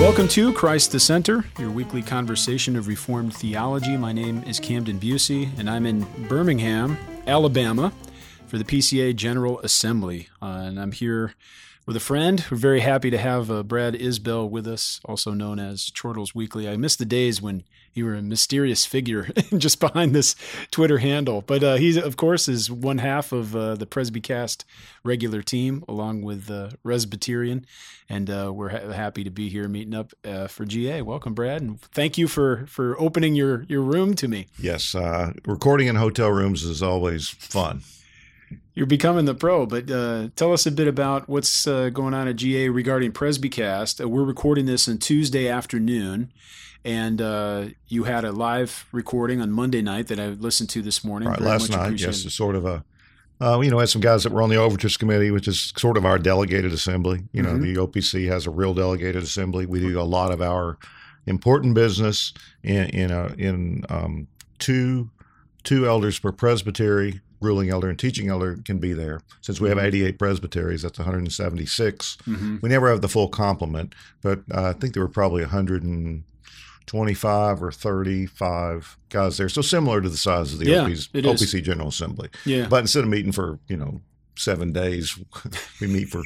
Welcome to Christ the Center, your weekly conversation of Reformed theology. My name is Camden Busey, and I'm in Birmingham, Alabama, for the PCA General Assembly. And I'm here with a friend. We're very happy to have Brad Isbell with us, also known as Chortles Weekly. I miss the days when you were a mysterious figure just behind this Twitter handle. But he, of course, is one half of the Presbycast regular team, along with Resbyterian. And we're happy to be here meeting up for GA. Welcome, Brad. And thank you for opening your room to me. Yes, recording in hotel rooms is always fun. You're becoming the pro, but tell us a bit about what's going on at GA regarding Presbycast. We're recording this on Tuesday afternoon, and you had a live recording on Monday night that I listened to this morning. Right, last night, yes, it's sort of a, had some guys that were on the Overtures Committee, which is sort of our delegated assembly. The OPC has a real delegated assembly. We do a lot of our important business in two elders per presbytery. Ruling elder and teaching elder can be there. Since we have 88 presbyteries, that's 176. Mm-hmm. We never have the full complement, but I think there were probably 125 or 35 guys there. So similar to the size of the OPC General Assembly. Yeah. But instead of meeting for, 7 days, we meet for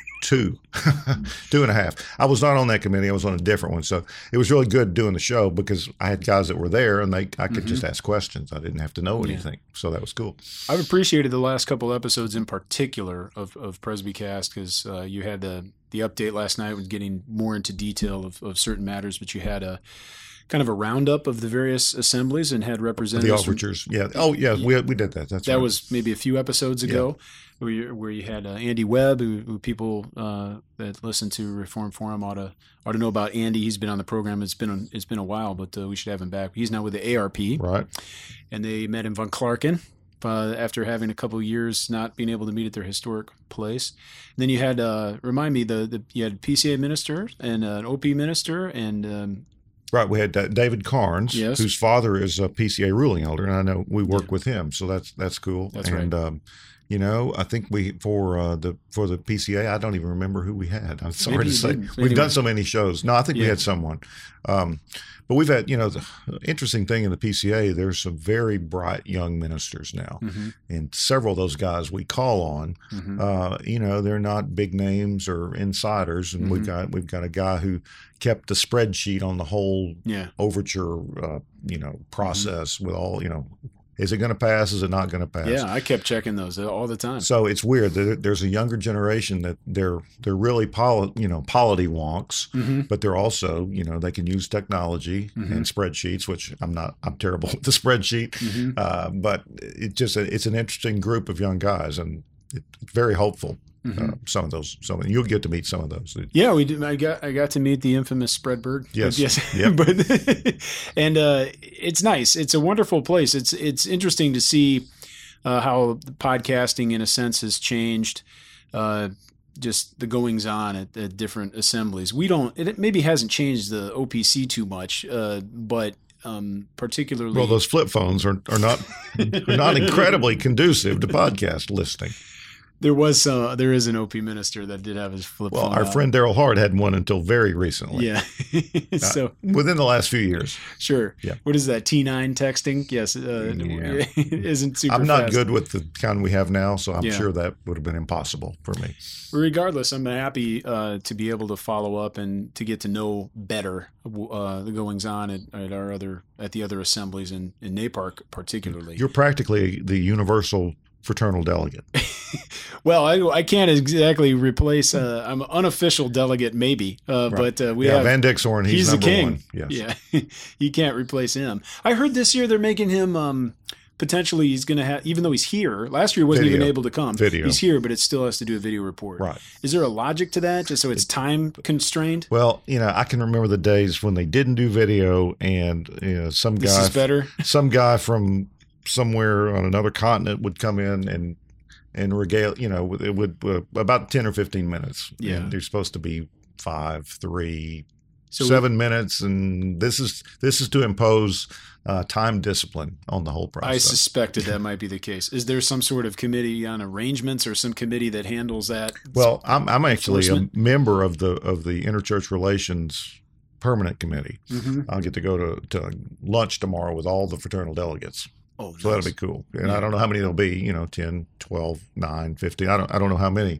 2.5. I was not on that committee. I was on a different one. So it was really good doing the show because I had guys that were there and I could just ask questions. I didn't have to know anything. Yeah. So that was cool. I've appreciated the last couple episodes in particular of Presbycast because you had the update last night with getting more into detail of certain matters, but you had a kind of a roundup of the various assemblies and had representatives. The overtures, yeah. Oh, yeah, we did that. That right. Was maybe a few episodes ago where you had Andy Webb, who people that listen to Reform Forum ought to know about. Andy, he's been on the program. It's been a while, but we should have him back. He's now with the ARP. Right. And they met in Von Clarken after having a couple of years not being able to meet at their historic place. And then you had, remind me, you had a PCA minister and an OP minister and right, we had David Carnes, whose father is a PCA ruling elder, and I know we work with him, so that's cool. That's right. And I think we for the PCA, I don't even remember who we had. I'm sorry to say, we've done so many shows. No, I think we had someone, but we've had the interesting thing in the PCA. There's some very bright young ministers now, and several of those guys we call on. They're not big names or insiders, and we've got a guy who kept the spreadsheet on the whole overture process with all is it going to pass? Is it not going to pass? Yeah, I kept checking those all the time. So it's weird. There's a younger generation that they're really polity wonks, but they're also they can use technology and spreadsheets, which I'm terrible with the spreadsheet, but it's an interesting group of young guys, and it's very hopeful. Some of those, you'll get to meet some of those. Yeah, we did. I got to meet the infamous Spreadberg. Yes. Yep. And it's nice. It's a wonderful place. It's interesting to see how podcasting, in a sense, has changed. Just the goings on at different assemblies. It maybe hasn't changed the OPC too much, but. Particularly, well, those flip phones are not incredibly conducive to podcast listening. There is an OP minister that did have his flip phone. Well, our friend Daryl Hart had one until very recently. Yeah. So within the last few years. Sure. Yeah. What is that? T9 texting? Yes. Isn't super I'm not fast. good with the kind we have now, so I'm sure that would have been impossible for me. Regardless, I'm happy to be able to follow up and to get to know better the goings on at the other assemblies in NAPARC particularly. You're practically the universal fraternal delegate. Well, I can't exactly replace. I'm an unofficial delegate, maybe, right. But we have Van Dixhorn. He's the king. One. Yes. Yeah, you can't replace him. I heard this year they're making him. Potentially, he's going to have, even though he's here. Last year, he wasn't even able to come. He's here, but it still has to do a video report. Right. Is there a logic to that, just so it's time constrained? Well, I can remember the days when they didn't do video, and some guy. This is better. Some guy from somewhere on another continent would come in and regale, it would about 10 or 15 minutes. Yeah. And they're supposed to be 5, 3, 7 minutes. And this is to impose time discipline on the whole process. I suspected that might be the case. Is there some sort of committee on arrangements or some committee that handles that? Well, I'm actually a member of the interchurch relations permanent committee. Mm-hmm. I'll get to go to lunch tomorrow with all the fraternal delegates. Oh, nice. So that'll be cool. And I don't know how many there'll be, 10, 12, 9, 15. I don't know how many.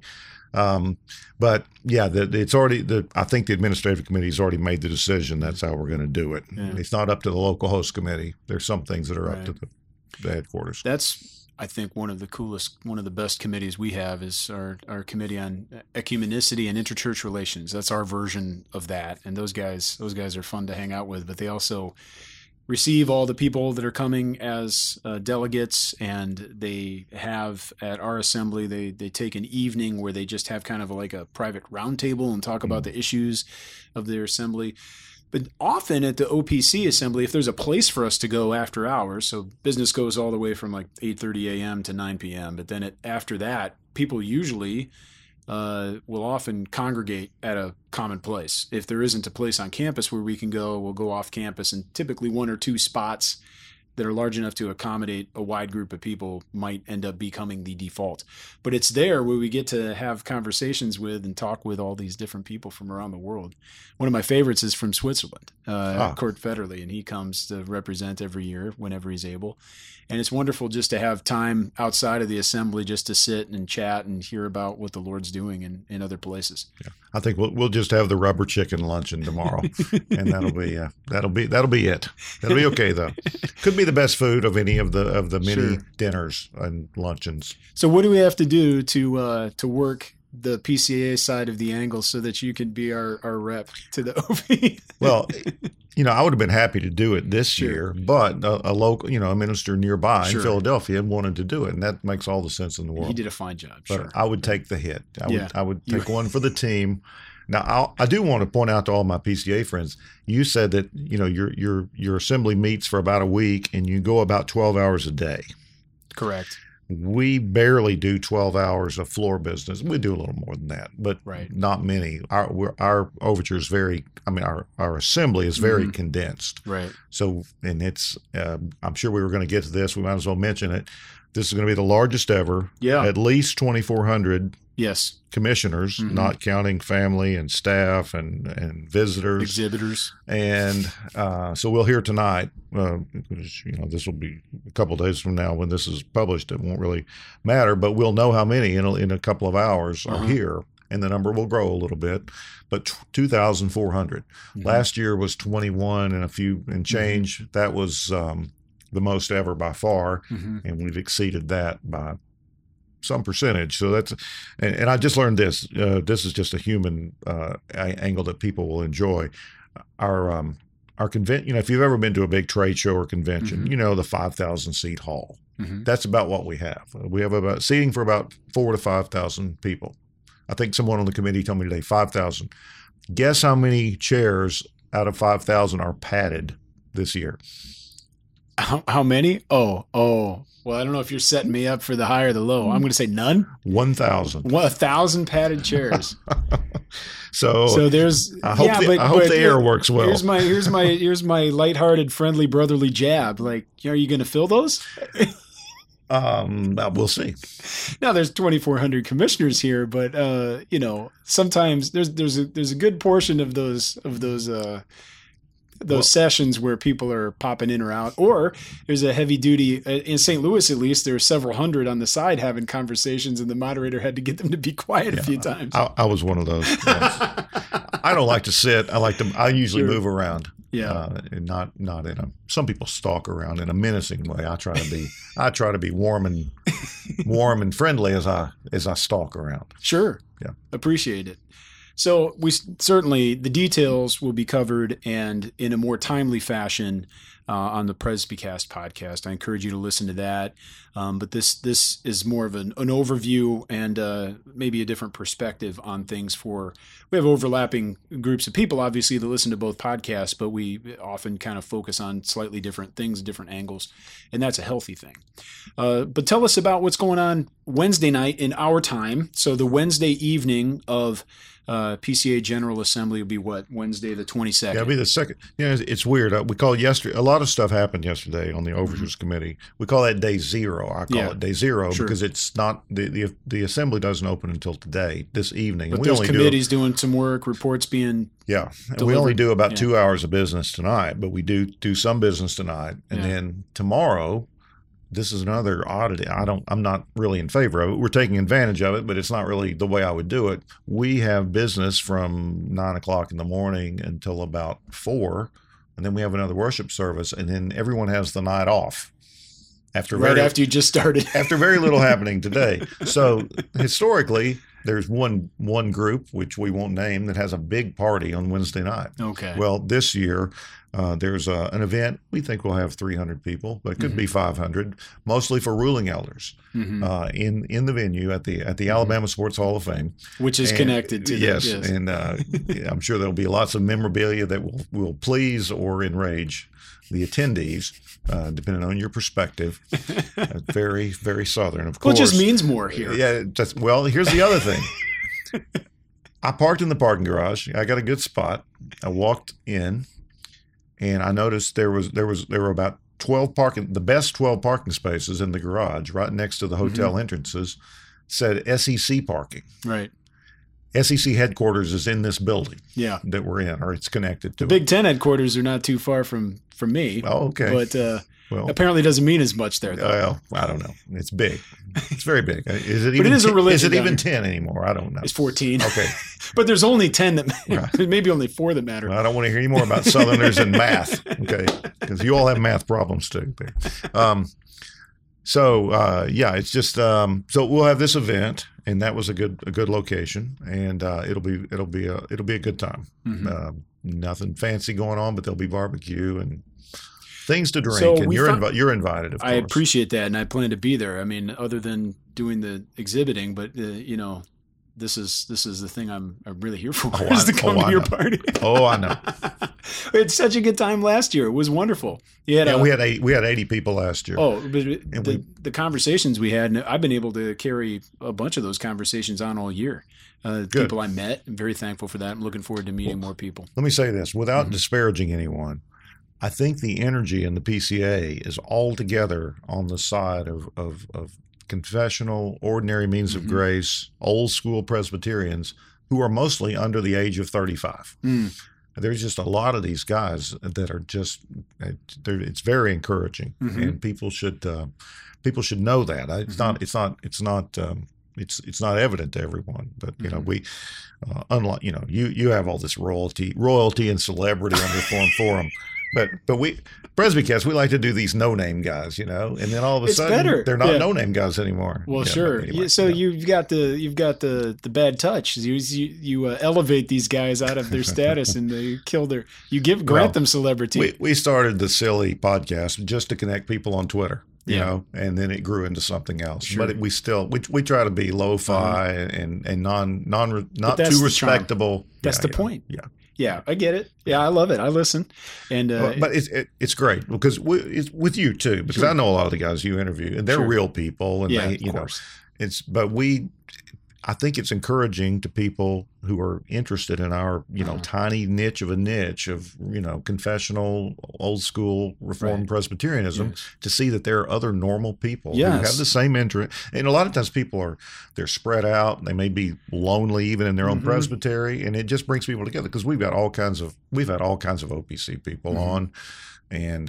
But yeah, it's already I think the administrative committee has already made the decision. That's how we're going to do it. Yeah. It's not up to the local host committee. There's some things that are up to the headquarters. That's, I think, one of the best committees we have is our committee on ecumenicity and interchurch relations. That's our version of that. And those guys are fun to hang out with, but they also receive all the people that are coming as delegates, and they have at our assembly, they take an evening where they just have kind of like a private roundtable and talk about the issues of their assembly. But often at the OPC assembly, if there's a place for us to go after hours, so business goes all the way from like 8:30 a.m. to 9 p.m., but then after that, people usually will often congregate at a common place. If there isn't a place on campus where we can go, we'll go off campus, and typically one or two spots that are large enough to accommodate a wide group of people might end up becoming the default. But it's there where we get to have conversations with and talk with all these different people from around the world. One of my favorites is from Switzerland, Kurt Federley, and he comes to represent every year whenever he's able. And it's wonderful just to have time outside of the assembly just to sit and chat and hear about what the Lord's doing in other places. Yeah. I think we'll just have the rubber chicken luncheon tomorrow, and that'll be it. That'll be okay though. Could be the best food of any of the many dinners and luncheons. So what do we have to do to work the PCA side of the angle so that you can be our rep to the OP? Well, I would have been happy to do it this year, but a local, a minister nearby in Philadelphia wanted to do it, and that makes all the sense in the world. He did a fine job. But I would take the hit. I would take one for the team. Now, I do want to point out to all my PCA friends, you said that, your assembly meets for about a week and you go about 12 hours a day. Correct. We barely do 12 hours of floor business. We do a little more than that, but not many. Our overture is our assembly is very condensed. Right. So, and it's, I'm sure we were going to get to this. We might as well mention it. This is going to be the largest ever. Yeah. At least 2,400 commissioners, not counting family and staff and visitors. Exhibitors. And so we'll hear tonight, this will be a couple of days from now when this is published. It won't really matter, but we'll know how many in a couple of hours are here. And the number will grow a little bit, but 2,400. Last year was 21 and a few and change. That was the most ever by far, and we've exceeded that by some percentage. So that's, and I just learned this. This is just a human angle that people will enjoy. Our convention. If you've ever been to a big trade show or convention, the 5,000 seat hall. That's about what we have. We have about seating for about 4,000 to 5,000 people. I think someone on the committee told me today 5,000. Guess how many chairs out of 5,000 are padded this year? How many? Oh. Well, I don't know if you're setting me up for the high or the low. I'm going to say none. 1,000. 1,000 padded chairs. So there's. I hope the air works well. Here's my lighthearted, friendly, brotherly jab. Like, are you going to fill those? We'll see. Now there's 2,400 commissioners here, but sometimes there's a good portion of those sessions where people are popping in or out, or there's a heavy duty in St. Louis. At least there's several hundred on the side having conversations, and the moderator had to get them to be quiet a few times. I was one of those. I don't like to sit. I usually move around. Yeah, and not in a. Some people stalk around in a menacing way. I try to be warm and friendly as I stalk around. Sure. Yeah, appreciate it. So the details will be covered and in a more timely fashion on the Presbycast podcast. I encourage you to listen to that. But this is more of an overview and maybe a different perspective on things. We have overlapping groups of people, obviously, that listen to both podcasts, but we often kind of focus on slightly different things, different angles, and that's a healthy thing. But tell us about what's going on Wednesday night in our time. So the Wednesday evening of PCA General Assembly will be what? Wednesday the 22nd. Yeah, it'll be the second. It's weird. We called yesterday. A lot lot of stuff happened yesterday on the Overtures Committee. We call that day zero. I call it day zero because it's not the assembly doesn't open until today, this evening. But there's committees doing some work, reports being and we only do about 2 hours of business tonight, but we do some business tonight, and then tomorrow. This is another oddity. I'm not really in favor of it. We're taking advantage of it, but it's not really the way I would do it. We have business from 9 o'clock in the morning until about 4, and then we have another worship service, and then everyone has the night off. After you just started. After very little happening today. So historically, there's one group, which we won't name, that has a big party on Wednesday night. Okay. Well, this year, there's an event. We think we'll have 300 people, but it could be 500, mostly for ruling elders in the venue at the Alabama Sports Hall of Fame. Which is connected to yes. And I'm sure there'll be lots of memorabilia that will please or enrage the attendees, depending on your perspective. Very, very Southern, of course. Well, it just means more here. Yeah. Well, here's the other thing. I parked in the parking garage. I got a good spot. I walked in, and I noticed there were about 12 the best 12 parking spaces in the garage, right next to the hotel entrances, said SEC parking. Right. SEC headquarters is in this building that we're in, or it's connected to the Big Ten headquarters are not too far from me. Oh, okay. But apparently doesn't mean as much there, though. Well, I don't know. It's big. It's very big. Is it even, but it is a religion. Is it even 10 anymore? I don't know. It's 14. Okay. But there's only 10 that matter. Maybe only 4 that matter. Well, I don't want to hear any more about Southerners and math, okay? Because you all have math problems too. It's just so we'll have this event, and that was a good location, and it'll be a good time. Nothing fancy going on, but there'll be barbecue and things to drink, and you're invited. Of course, I appreciate that, and I plan to be there. I mean, other than doing the exhibiting, but this is the thing I'm really here for, is to come to your party. Oh, I know. We had such a good time last year. It was wonderful. We had 80 people last year. Oh, but the conversations we had, and I've been able to carry a bunch of those conversations on all year. People I met, I'm very thankful for that. I'm looking forward to meeting more people. Let me say this, without disparaging anyone. I think the energy in the PCA is altogether on the side of confessional, ordinary means of grace, old school Presbyterians who are mostly under the age of 35. There's just a lot of these guys that are just, it's very encouraging, and people should know that. It's not evident to everyone, but we, unlike you have all this royalty and celebrity on Reformed Forum. But we Presbycast, we like to do these no-name guys, and then all of a sudden they're not no-name guys anymore. Well, sure. Anyway, so you've got the bad touch. You elevate these guys out of their status, and they grant them celebrity. We started the silly podcast just to connect people on Twitter. And then it grew into something else. Sure. But we try to be lo-fi and not too respectable. That's the point. Yeah, I get it. Yeah, I love it. I listen, and but it's great because it's with you too, because I know a lot of the guys you interview, and they're real people, and I think it's encouraging to people who are interested in our tiny niche of confessional, old school Reformed Presbyterianism to see that there are other normal people who have the same interest. And a lot of times people they're spread out. They may be lonely even in their own presbytery, and it just brings people together because we've had all kinds of OPC people on, and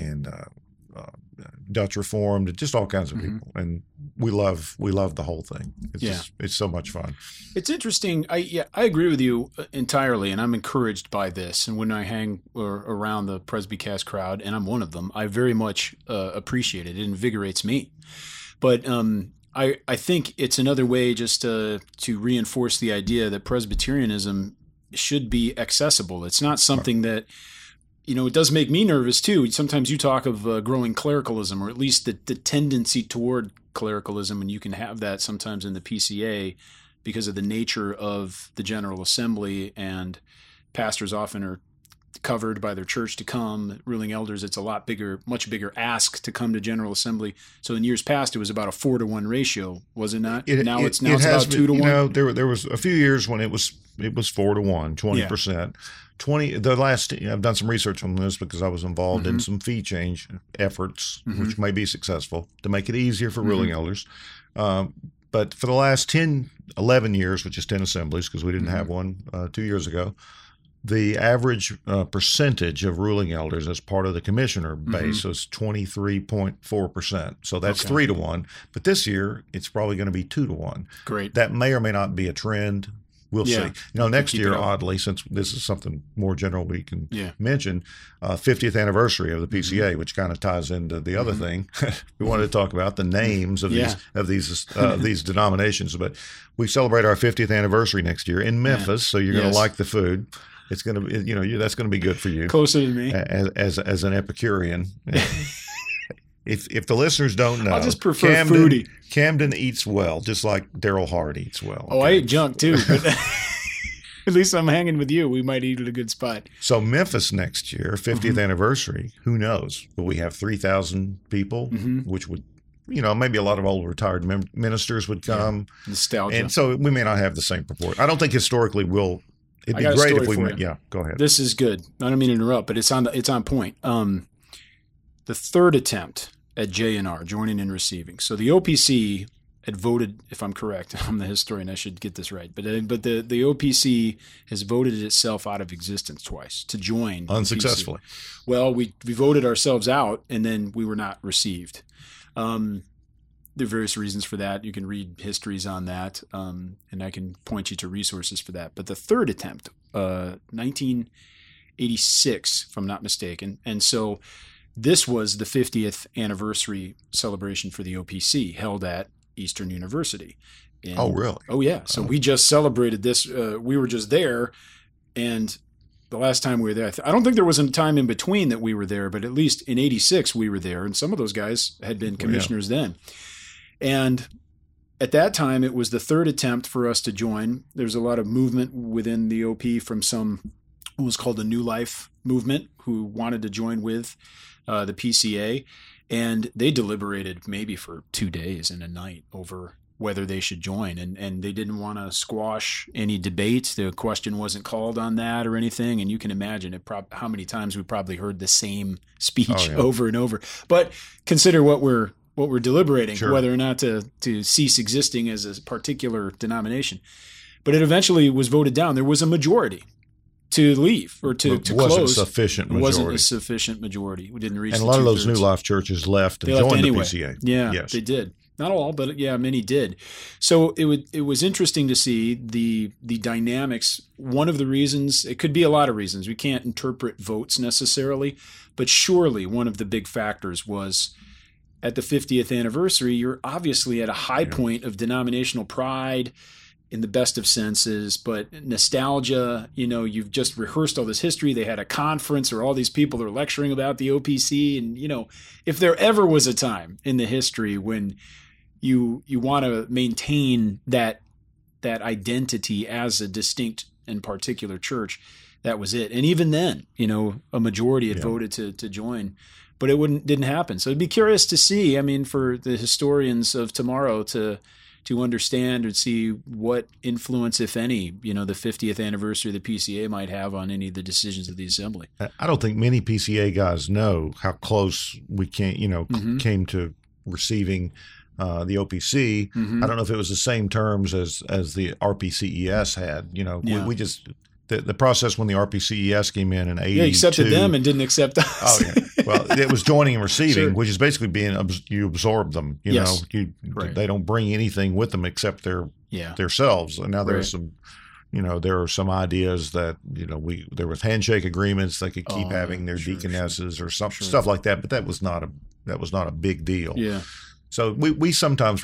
Dutch Reformed, just all kinds of people, and we love the whole thing. It's so much fun. It's interesting. I agree with you entirely, and I'm encouraged by this. And when I hang around the Presbycast crowd, and I'm one of them, I very much appreciate it. It invigorates me. But I think it's another way just to reinforce the idea that Presbyterianism should be accessible. It's not something that. It does make me nervous too. Sometimes you talk of growing clericalism, or at least the tendency toward clericalism, and you can have that sometimes in the PCA because of the nature of the General Assembly, and pastors often are covered by their church to come. Ruling elders, it's a lot bigger, much bigger ask to come to General Assembly. So in years past, it was about a 4-to-1 ratio, was it not? Now it's about 2-to-1. You know, there was a few years when it was 4-to-1, 20%. 20. I've done some research on this because I was involved in some fee change efforts, which may be successful to make it easier for ruling elders. But for the last 11 years, which is 10 assemblies, because we didn't have one 2 years ago, the average percentage of ruling elders as part of the commissioner base was 23.4%. So that's 3-to-1. But this year, it's probably going to be 2-to-1. Great. That may or may not be a trend. We'll see. You know, next year, oddly, since this is something more general we can mention, 50th anniversary of the PCA, which kind of ties into the other thing we wanted to talk about, the names of these denominations. But we celebrate our 50th anniversary next year in Memphis, so you're going to like the food. It's going to be, you know, that's going to be good for you. Closer to me as an Epicurean. If the listeners don't know, I just prefer foodie. Camden eats well, just like Daryl Hart eats well. Oh, I eat junk too, but at least I'm hanging with you. We might eat at a good spot. So Memphis next year, 50th anniversary, who knows? Will we have 3,000 people, which would, you know, maybe a lot of old retired ministers would come. Nostalgia. And so we may not have the same proportion. I don't think historically we'll. It'd be great if we went. Yeah, go ahead. This is good. I don't mean to interrupt, but it's on point. The third attempt at JNR, joining and receiving. So the OPC had voted, if I'm correct, I'm the historian, I should get this right, but the OPC has voted itself out of existence twice to join. Unsuccessfully. Well, we voted ourselves out, and then we were not received. There are various reasons for that. You can read histories on that, and I can point you to resources for that. But the third attempt, 1986, if I'm not mistaken, and so this was the 50th anniversary celebration for the OPC held at Eastern University. Oh, really? Oh, yeah. So we just celebrated this. We were just there, and the last time we were there, I don't think there was a time in between that we were there, but at least in 86 we were there, and some of those guys had been commissioners then. And at that time, it was the third attempt for us to join. There's a lot of movement within the OP from what was called the New Life movement, who wanted to join with the PCA, and they deliberated maybe for 2 days and a night over whether they should join, and they didn't want to squash any debate. The question wasn't called on that or anything, and you can imagine how many times we probably heard the same speech over and over. But consider what we're deliberating, whether or not to cease existing as a particular denomination. But it eventually was voted down. There was a majority to leave or to close. It wasn't a sufficient majority. We didn't reach. And a lot of those New Life churches left and joined the PCA. Yeah, they did. Not all, but many did. So it was interesting to see the dynamics. One of the reasons, it could be a lot of reasons. We can't interpret votes necessarily, but surely one of the big factors was at the 50th anniversary, you're obviously at a high point of denominational pride in the best of senses, but nostalgia, you've just rehearsed all this history. They had a conference or all these people are lecturing about the OPC. And, if there ever was a time in the history when you want to maintain that identity as a distinct and particular church, that was it. And even then, a majority had voted to join, but it didn't happen. So it'd be curious to see, for the historians of tomorrow to understand or see what influence, if any, the 50th anniversary of the PCA might have on any of the decisions of the assembly. I don't think many PCA guys know how close we came to receiving the OPC. I don't know if it was the same terms as the RPCES had. We just the process when the RPCES came in 82. Yeah, accepted them and didn't accept us. Oh, yeah. Well, it was joining and receiving, which is basically you absorb them. They don't bring anything with them except themselves. And now there's some, there are some ideas that there was handshake agreements they could keep having their deaconesses or stuff like that. But that was not a big deal. Yeah. So we sometimes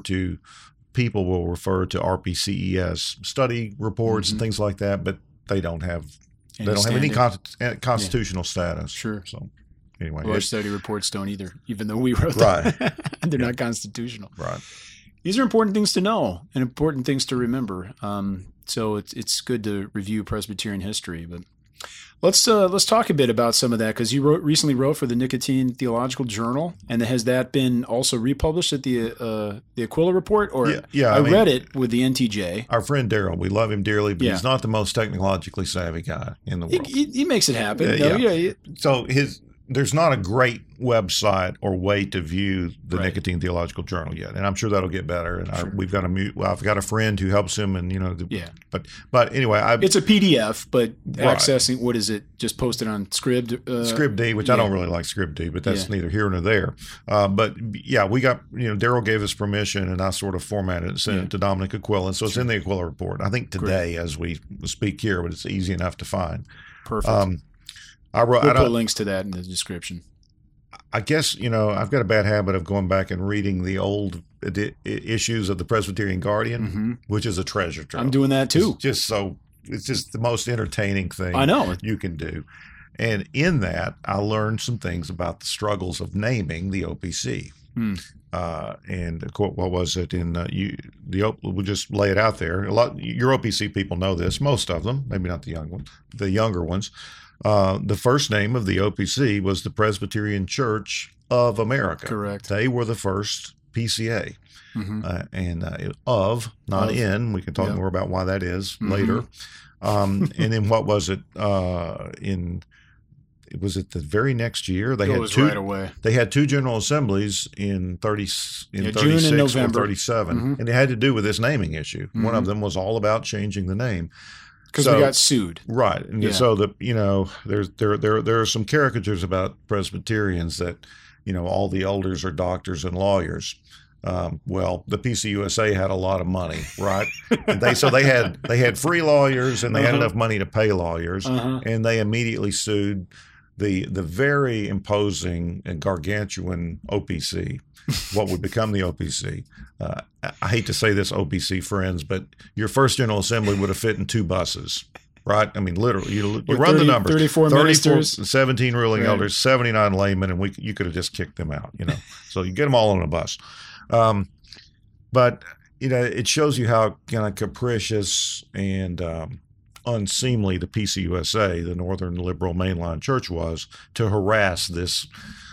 people will refer to RPCES study reports and things like that, but they don't have any constitutional status. Sure. So anyway, our study reports don't either, even though we wrote them. Right. They're not constitutional. Right. These are important things to know and important things to remember. So it's good to review Presbyterian history. But Let's talk a bit about some of that, because you recently wrote for the Nicotine Theological Journal, and has that been also republished at the Aquila Report? Or I read it with the NTJ. Our friend Daryl, we love him dearly, but he's not the most technologically savvy guy in the world. He makes it happen. So there's not a great website or way to view the Nicotine Theological Journal yet, and I'm sure that'll get better. And I've got a friend who helps him, and But anyway, it's a PDF, but accessing, what is it? Just posted on Scribd. Scribd, which I don't really like Scribd, but that's neither here nor there. But we got Daryl gave us permission, and I sort of formatted it and sent it to Dominic Aquila, so it's in the Aquila Report. I think today, as we speak here, but it's easy enough to find. Perfect. We'll put links to that in the description. I guess, I've got a bad habit of going back and reading the old issues of the Presbyterian Guardian, which is a treasure trove. I'm doing that too. It's just the most entertaining thing I know you can do. And in that, I learned some things about the struggles of naming the OPC. And what was it we'll just lay it out there. Your OPC people know this, most of them, maybe not the young ones, the younger ones. The first name of the OPC was the Presbyterian Church of America. Correct. They were the first PCA. Not in. We can talk more about why that is later. And then what was it? Was it the very next year? They had two right away. They had two general assemblies in 36 or 37, and it had to do with this naming issue. One of them was all about changing the name. Because we got sued, right? And so there are some caricatures about Presbyterians that all the elders are doctors and lawyers. Well, the PCUSA had a lot of money, right? And they had free lawyers, and they had enough money to pay lawyers, and they immediately sued the very imposing and gargantuan OPC, what would become the OPC. I hate to say this, OPC friends, but your first General Assembly would have fit in 2 buses, right? I mean, literally, you run the numbers. 34 ministers. 17 ruling elders, 79 laymen, and you could have just kicked them out, So you get them all on a bus. But, it shows you how kind of capricious and unseemly the PCUSA, the Northern Liberal Mainline Church, was to harass this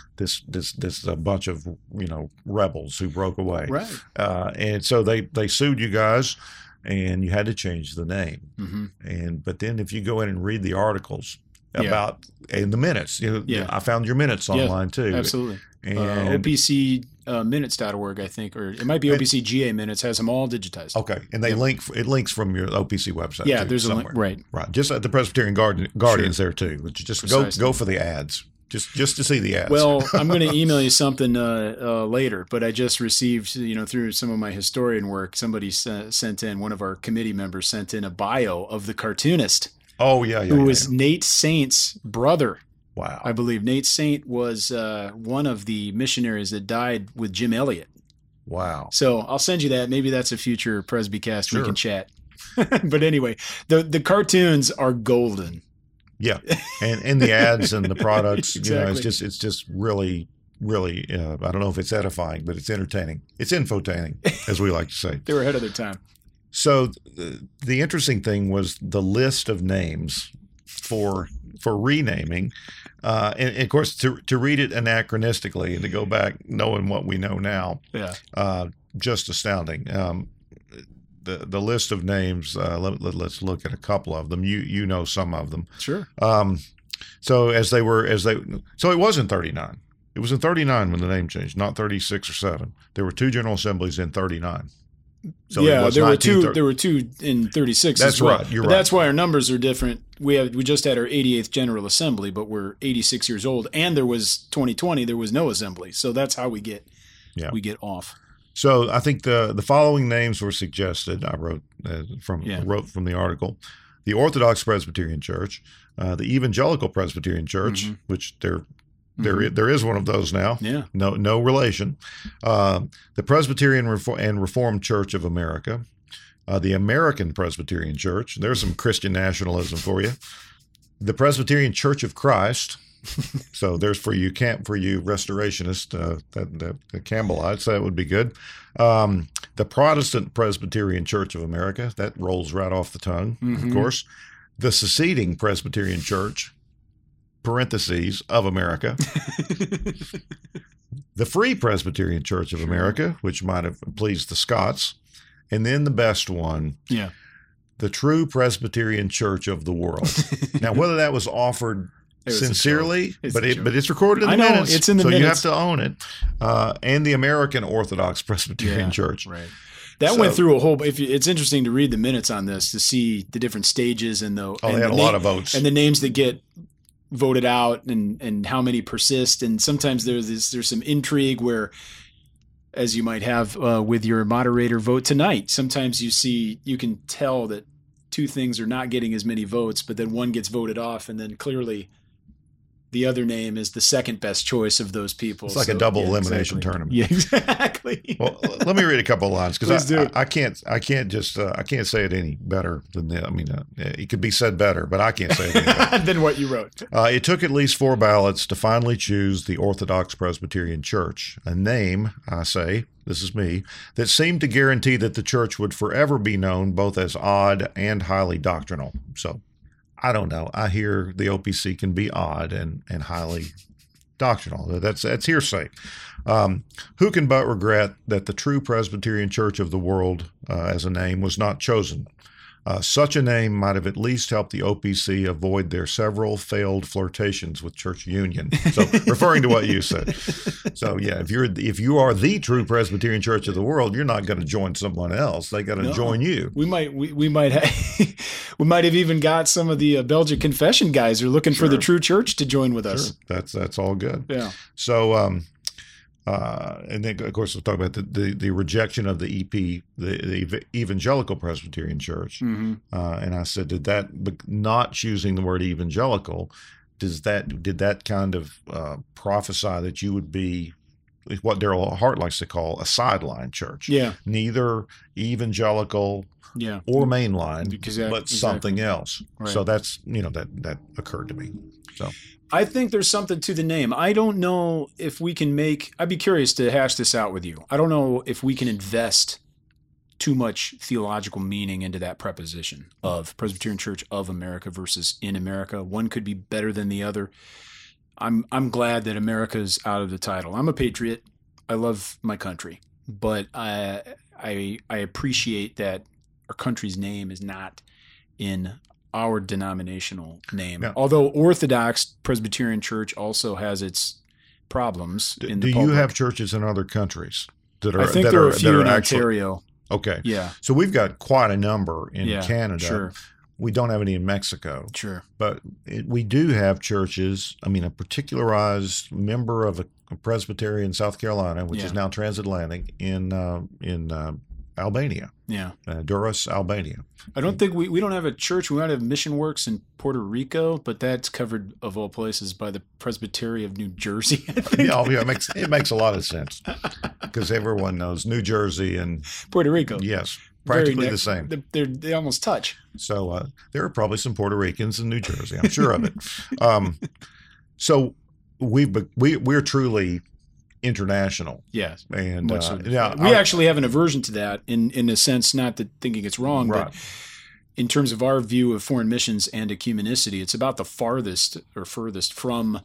bunch of rebels who broke away, right? And so they sued you guys, and you had to change the name. But then if you go in and read the articles about in the minutes, I found your minutes online too. Absolutely. And OPCminutes.org, I think, or it might be OPCGA Minutes, has them all digitized. Okay, and it links from your OPC website. Yeah, there's somewhere. A link, right. Just at the Presbyterian Guardians there too. Just go for the ads. Just to see the ads. Well, I'm going to email you something later, but I just received, through some of my historian work, somebody sent in, one of our committee members sent in a bio of the cartoonist. Oh, yeah. Who was Nate Saint's brother. Wow. I believe Nate Saint was one of the missionaries that died with Jim Elliot. Wow. So I'll send you that. Maybe that's a future Presbycast. We can chat. But anyway, the cartoons are golden. Yeah, and the ads and the products, exactly. It's just really, really. I don't know if it's edifying, but it's entertaining. It's infotaining, as we like to say. They were ahead of their time. So the interesting thing was the list of names for renaming, and of course to read it anachronistically and to go back knowing what we know now. Yeah, just astounding. The list of names, let's look at a couple of them. You know some of them. Sure. So it was in 39. It was in 39 when the name changed, not 36 or 7. There were 2 General Assemblies in 39. So there were two. There were 2 in 36. That's as well. right. You're but right. That's why our numbers are different. We just had our 88th General Assembly, but we're 86 years old, and there was 2020. There was no assembly, so that's how we get off. So I think the following names were suggested. I wrote from the article: the Orthodox Presbyterian Church, the Evangelical Presbyterian Church, which there is one of those now. Yeah, no relation. The Presbyterian and Reformed Church of America, the American Presbyterian Church. There's some Christian nationalism for you. The Presbyterian Church of Christ. So there's for you restorationists, the Campbellites, that would be good. The Protestant Presbyterian Church of America, that rolls right off the tongue, of course. The Seceding Presbyterian Church, parentheses, of America, the Free Presbyterian Church of America, which might have pleased the Scots, and then the best one, the True Presbyterian Church of the World. Now, whether that was offered sincerely, but it's recorded in the minutes. It's in the minutes. You have to own it. And the American Orthodox Presbyterian Church. Right. That went through a whole. It's interesting to read the minutes on this to see the different stages and the. They had a lot of votes and the names that get voted out and how many persist. And sometimes there's some intrigue where, as you might have with your moderator vote tonight, sometimes you can tell that two things are not getting as many votes, but then one gets voted off, and then clearly the other name is the second best choice of those people. It's like a double elimination tournament. Yeah, exactly. Well, let me read a couple of lines because I can't say it any better than that. I mean, it could be said better, but I can't say it any better than what you wrote. It took at least 4 ballots to finally choose the Orthodox Presbyterian Church, a name, I say, this is me, that seemed to guarantee that the church would forever be known both as odd and highly doctrinal. So, I don't know. I hear the OPC can be odd and highly doctrinal. That's hearsay. Who can but regret that the True Presbyterian Church of the World as a name was not chosen? Such a name might have at least helped the OPC avoid their several failed flirtations with church union. So, referring to what you said. So, yeah, if you are the True Presbyterian Church of the World, you're not going to join someone else. They got to join you. We might have even got some of the Belgian Confession guys who are looking for the True Church to join with us. That's all good. Yeah. So, and then, of course, we'll talk about the rejection of the EP, the Evangelical Presbyterian Church. Mm-hmm. And I said, did that, not choosing the word evangelical, did that kind of prophesy that you would be what Daryl Hart likes to call a sideline church? Yeah. Neither evangelical or mainline, but something else. Right. So that's, that occurred to me. So I think there's something to the name. I don't know if we can I'd be curious to hash this out with you. I don't know if we can invest too much theological meaning into that preposition of Presbyterian Church of America versus in America. One could be better than the other. I'm glad that America's out of the title. I'm a patriot. I love my country, but I appreciate that our country's name is not in our denominational name. Yeah. Although Orthodox Presbyterian Church also has its problems in the public. Do you have churches in other countries that are? I think there are a few in Ontario. Okay. Yeah. So we've got quite a number in Canada. Sure. We don't have any in Mexico. Sure. But we do have churches. I mean, a particularized member of a presbytery in South Carolina, which is now transatlantic, in Albania. Yeah. Durrës, Albania. I don't think we don't have a church. We might have Mission Works in Puerto Rico, but that's covered, of all places, by the Presbytery of New Jersey, I think. It makes a lot of sense because everyone knows New Jersey and Puerto Rico. Yes. Practically the same. They almost touch. So there are probably some Puerto Ricans in New Jersey. I'm sure of it. So we're truly international. Yes. And we actually have an aversion to that in a sense, not that thinking it's wrong, but in terms of our view of foreign missions and ecumenicity, it's about the furthest from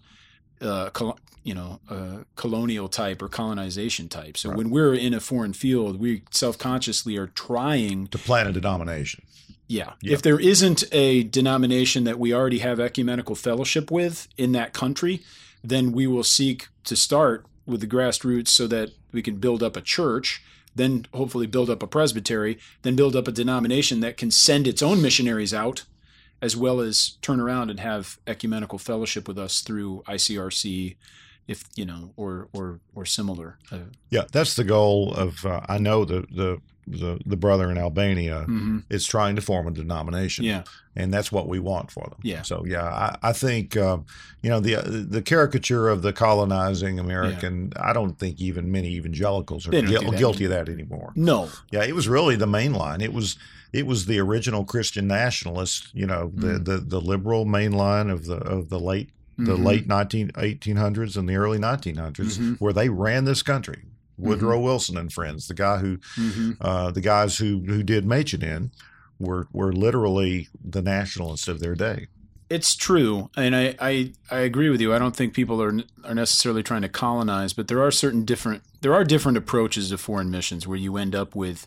colonial type or colonization type. So when we're in a foreign field, we self-consciously are trying to plant a denomination. Yeah. If there isn't a denomination that we already have ecumenical fellowship with in that country, then we will seek to start with the grassroots so that we can build up a church, then hopefully build up a presbytery, then build up a denomination that can send its own missionaries out, as well as turn around and have ecumenical fellowship with us through ICRC, or similar. That's the goal of. I know the brother in Albania is trying to form a denomination. Yeah. And that's what we want for them. Yeah. So I think the caricature of the colonizing American. I don't think even many evangelicals are guilty of that anymore. No. Yeah, it was really the main line. It was the original Christian nationalists. The liberal main line of the late 1800s and the early 1900s, where they ran this country. Woodrow Wilson and friends, the guy who, the guys who did Machen were literally the nationalists of their day. It's true, and I agree with you. I don't think people are necessarily trying to colonize, but there are different approaches to foreign missions where you end up with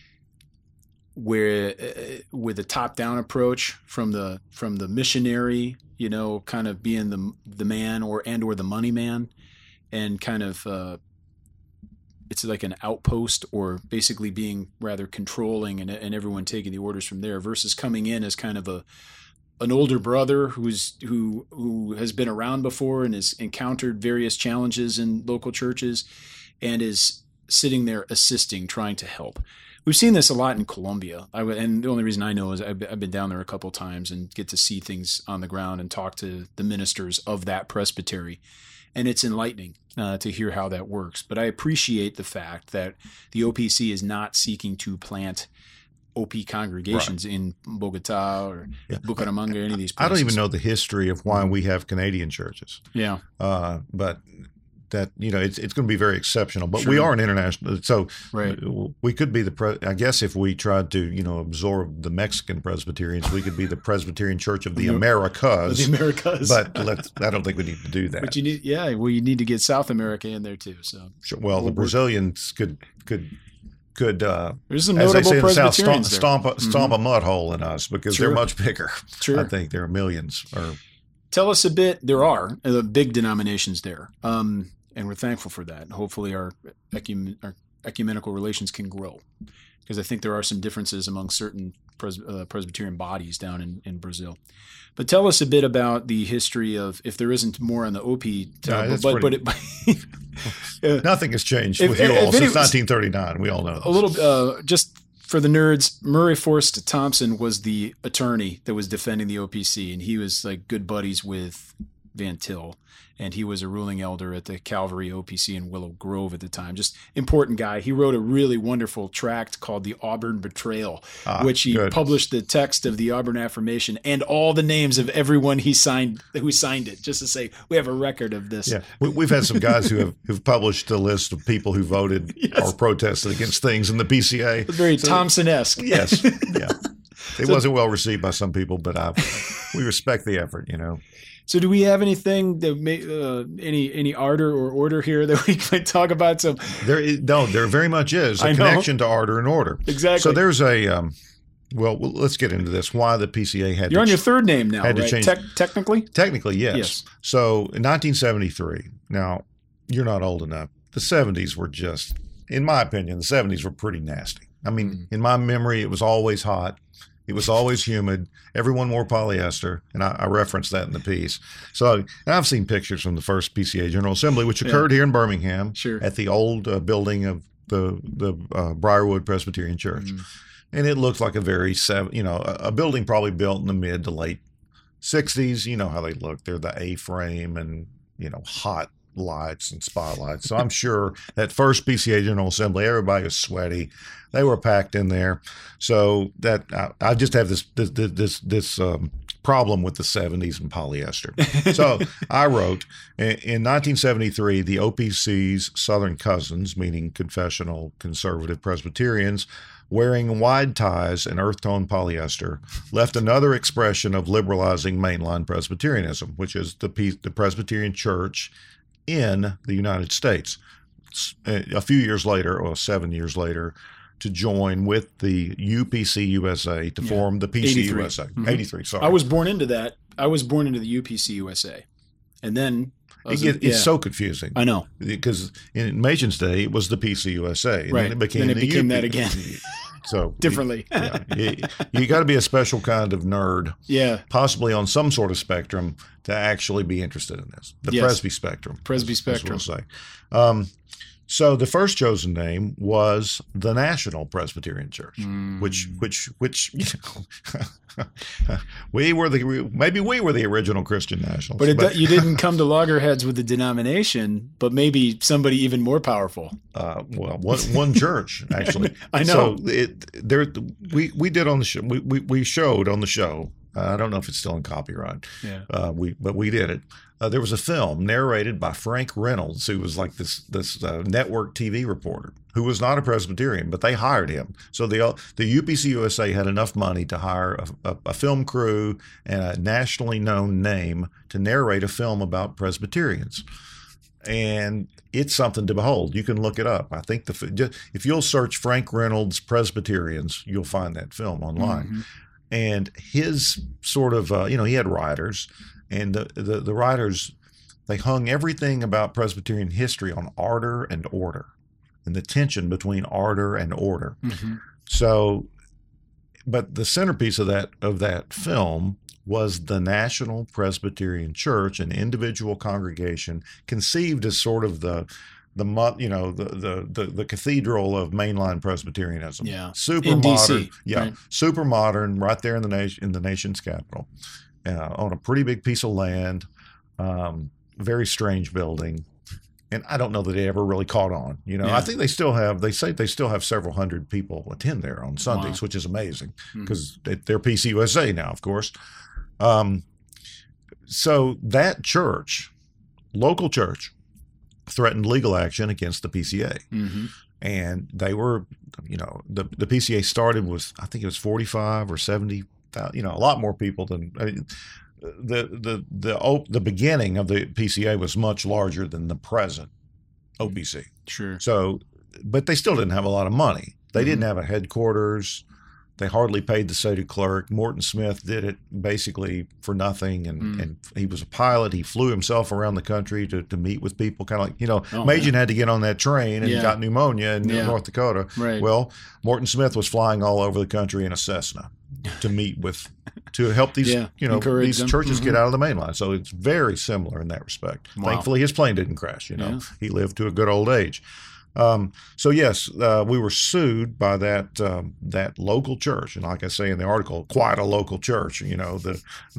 a top-down approach from the missionary, kind of being the man or the money man, and kind of it's like an outpost, or basically being rather controlling and everyone taking the orders from there, versus coming in as kind of an older brother who has been around before and has encountered various challenges in local churches and is sitting there assisting, trying to help. We've seen this a lot in Colombia, and the only reason I know is I've been down there a couple of times and get to see things on the ground and talk to the ministers of that presbytery, and it's enlightening to hear how that works. But I appreciate the fact that the OPC is not seeking to plant OP congregations in Bogota or Bucaramanga, any of these places. I don't even know the history of why we have Canadian churches. Yeah. But that, it's going to be very exceptional. But we are an international, so we could be I guess if we tried to, absorb the Mexican Presbyterians, we could be the Presbyterian Church of the Americas. The Americas. But I don't think we need to do that. But you need to get South America in there too. So sure. Well, the Brazilians could there's some as they notable say in the South, Presbyterians stomp a mud hole in us, because they're much bigger. Sure. I think there are millions. Tell us a bit. There are big denominations there, and we're thankful for that. Hopefully our ecumenical relations can grow, because I think there are some differences among certain Presbyterian bodies down in Brazil. But tell us a bit about the history of, if there isn't more on the OP, nothing has changed with you all since 1939. We all know this. A little, just for the nerds, Murray Forst Thompson was the attorney that was defending the OPC, and he was like good buddies with Van Til, and he was a ruling elder at the Calvary OPC in Willow Grove at the time. Just important guy. He wrote a really wonderful tract called The Auburn Betrayal, which he published the text of the Auburn Affirmation and all the names of everyone who signed it, just to say we have a record of this. Yeah, we've had some guys who've published a list of people who voted or protested against things in the PCA. Very Thompson-esque. Yes, yeah. It wasn't well received by some people, but we respect the effort, So do we have anything that any ardor or order here that we can talk about? So there very much is a connection to ardor and order. Exactly. So there's well, let's get into this. Why the PCA had You're on your third name now, right? Technically? Technically, yes. So in 1973, now you're not old enough. The 70s were just, in my opinion, the 70s were pretty nasty. I mean, in my memory, it was always hot. It was always humid. Everyone wore polyester, and I referenced that in the piece. So I've seen pictures from the first PCA General Assembly, which occurred here in Birmingham at the old building of the Briarwood Presbyterian Church. And it looked like a building probably built in the mid to late 60s. You know how they look. They're the A-frame and, hot lights and spotlights. So I'm sure that first PCA General Assembly, everybody was sweaty. They were packed in there. So that I just have this problem with the 70s and polyester. So I wrote, in 1973, the OPC's Southern cousins, meaning confessional conservative Presbyterians, wearing wide ties and earth tone polyester, left another expression of liberalizing mainline Presbyterianism, which is the Presbyterian Church in the United States. A few years later, or 7 years later, to join with the UPC USA to form the PC 83. USA. 83, sorry. I was born into that. I was born into the UPC USA. And then it's so confusing. I know. Because in Machen's day, it was the PC USA. And then it became that again. So differently. You got to be a special kind of nerd. Yeah. Possibly on some sort of spectrum to actually be interested in this. The Presby spectrum. Presby spectrum. We'll say. So the first chosen name was the National Presbyterian Church, which we were the original Christian nationalists. But you didn't come to loggerheads with the denomination, but maybe somebody even more powerful. Well, one church actually. I know. So we did on the show. We showed on the show. I don't know if it's still in copyright. Yeah. But we did it. There was a film narrated by Frank Reynolds, who was like this network TV reporter, who was not a Presbyterian, but they hired him. So the UPC USA had enough money to hire a film crew and a nationally known name to narrate a film about Presbyterians. And it's something to behold. You can look it up. I think if you'll search Frank Reynolds Presbyterians, you'll find that film online. Mm-hmm. And his sort of, he had writers, and the writers, they hung everything about Presbyterian history on ardor and order, and the tension between ardor and order. Mm-hmm. So, but the centerpiece of that film was the National Presbyterian Church, an individual congregation conceived as sort of the cathedral of mainline Presbyterianism. Yeah, super in modern. DC, yeah, right? Super modern, right there in the nation's capital, on a pretty big piece of land. Very strange building. And I don't know that it ever really caught on. I think they say they still have several hundred people attend there on Sundays, which is amazing because they're PCUSA now, of course. So that church, local church, threatened legal action against the PCA. Mm-hmm. And they were, the PCA started with, I think it was 45 or 70,000, a lot more people than, the beginning of the PCA was much larger than the present OPC. Sure. So, but they still didn't have a lot of money. They didn't have a headquarters. They hardly paid the city clerk. Morton Smith did it basically for nothing, and he was a pilot. He flew himself around the country to meet with people, kind of like, Machen had to get on that train and got pneumonia in North Dakota. Right. Well, Morton Smith was flying all over the country in a Cessna to help these these churches get out of the main line. So it's very similar in that respect. Wow. Thankfully, his plane didn't crash. He lived to a good old age. So yes, we were sued by that local church, and like I say in the article, quite a local church. The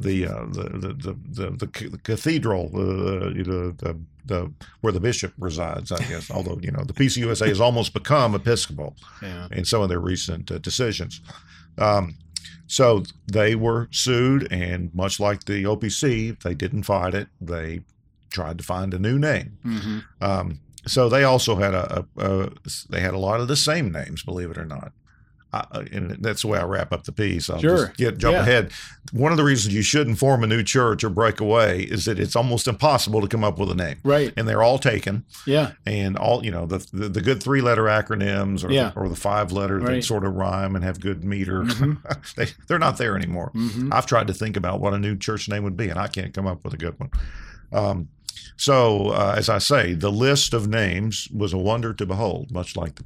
cathedral, where the bishop resides, I guess. Although the PCUSA has almost become Episcopal in some of their recent decisions. So they were sued, and much like the OPC, they didn't fight it. They tried to find a new name. Mm-hmm. So they also had they had a lot of the same names, believe it or not. And that's the way I wrap up the piece. I'll just jump ahead. One of the reasons you shouldn't form a new church or break away is that it's almost impossible to come up with a name. Right. And they're all taken. Yeah. And all, the good 3-letter acronyms or the 5-letter that sort of rhyme and have good meter, they're not there anymore. Mm-hmm. I've tried to think about what a new church name would be, and I can't come up with a good one. So, as I say, the list of names was a wonder to behold, much like the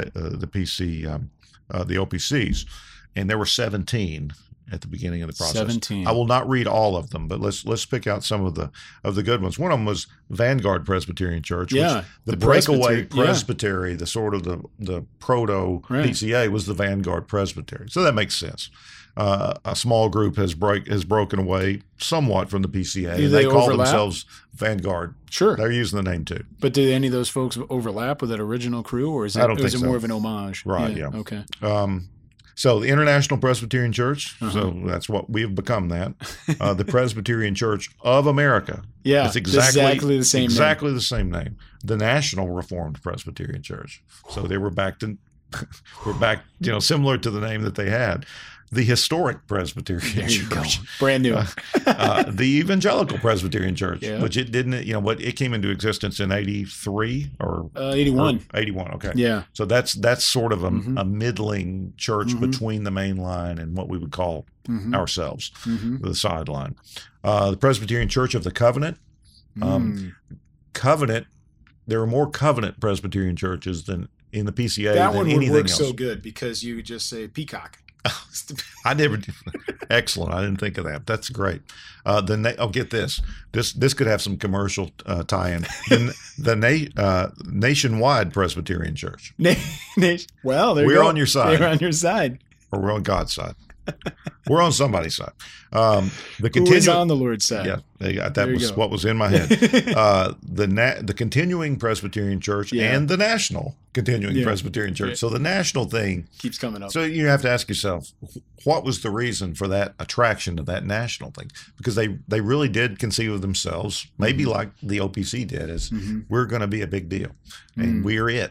OPCs, and there were 17 at the beginning of the process. 17. I will not read all of them, but let's pick out some of the good ones. One of them was Vanguard Presbyterian Church, which the breakaway presbytery, the sort of the proto PCA was the Vanguard Presbytery. So that makes sense. A small group has broken away somewhat from the PCA. Do they call overlap? themselves Vanguard. Sure. They're using the name too. But do any of those folks overlap with that original crew, or is it more of an homage? Right, yeah. Okay. So the International Presbyterian Church, so that's what we have become that. The Presbyterian Church of America. Yeah, it's exactly the same name. The same name. The National Reformed Presbyterian Church. So they were back, similar to the name that they had. The Historic Presbyterian Church. Brand new. The Evangelical Presbyterian Church, which it didn't, it came into existence in 83 or 81. 81, okay. Yeah. So that's sort of a middling church between the main line and what we would call ourselves, the sideline. The Presbyterian Church of the Covenant. Covenant, there are more Covenant Presbyterian churches than in the PCA that than one would anything work else. So good because you would just say peacock. I never did. Excellent. I didn't think of that. That's great. Get this. This could have some commercial tie-in. The Nationwide Presbyterian Church. Well, there you go. We're on your side. We're on your side. Or we're on God's side. We're on somebody's side. Who is on the Lord's side? Yeah, that was what was in my head. The Continuing Presbyterian Church and the National Continuing Presbyterian Church. So the national thing keeps coming up. So you have to ask yourself, what was the reason for that attraction to that national thing? Because they really did conceive of themselves, maybe like the OPC did, as we're going to be a big deal, and we're it.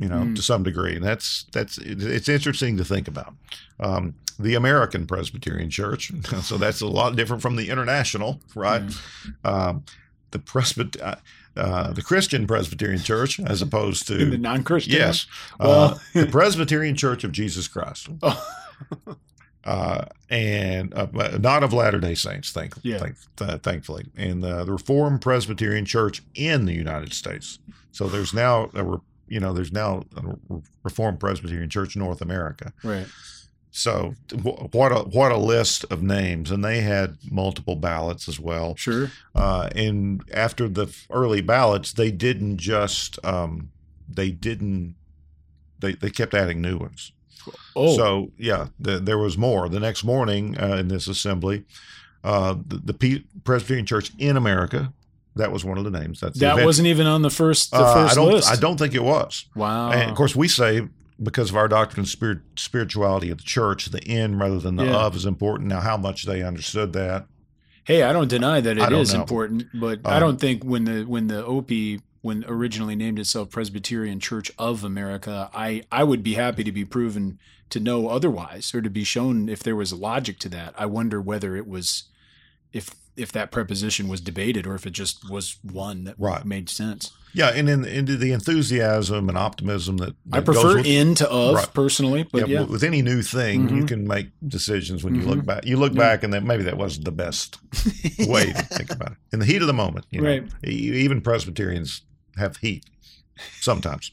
to some degree. And it's interesting to think about. The American Presbyterian Church, so that's a lot different from the international, right? The Christian Presbyterian Church, as opposed to the non-Christian. Yes, the Presbyterian Church of Jesus Christ. And not of Latter-day Saints, thankfully, and the Reformed Presbyterian Church in the United States. So there's now a Reformed Presbyterian Church North America. Right. So what a list of names, and they had multiple ballots as well. Sure. And after the early ballots, they didn't just they kept adding new ones. Oh. So yeah, there was more. The next morning in this assembly, the Presbyterian Church in America. That was one of the names. That wasn't even on the first list. I don't think it was. Wow. And of course, we say, because of our doctrine and spirituality of the church, the in rather than the of is important. Now, how much they understood that? Hey, I don't deny that it is important, but I don't think when the OP originally named itself Presbyterian Church of America, I would be happy to be proven to know otherwise, or to be shown if there was a logic to that. I wonder whether it was if that preposition was debated, or if it just was one that made sense. Yeah, and into the enthusiasm and optimism that I prefer in to of personally, but with any new thing, you can make decisions when you look back. You look back, and maybe that wasn't the best way to think about it. In the heat of the moment, right? Even Presbyterians have heat sometimes.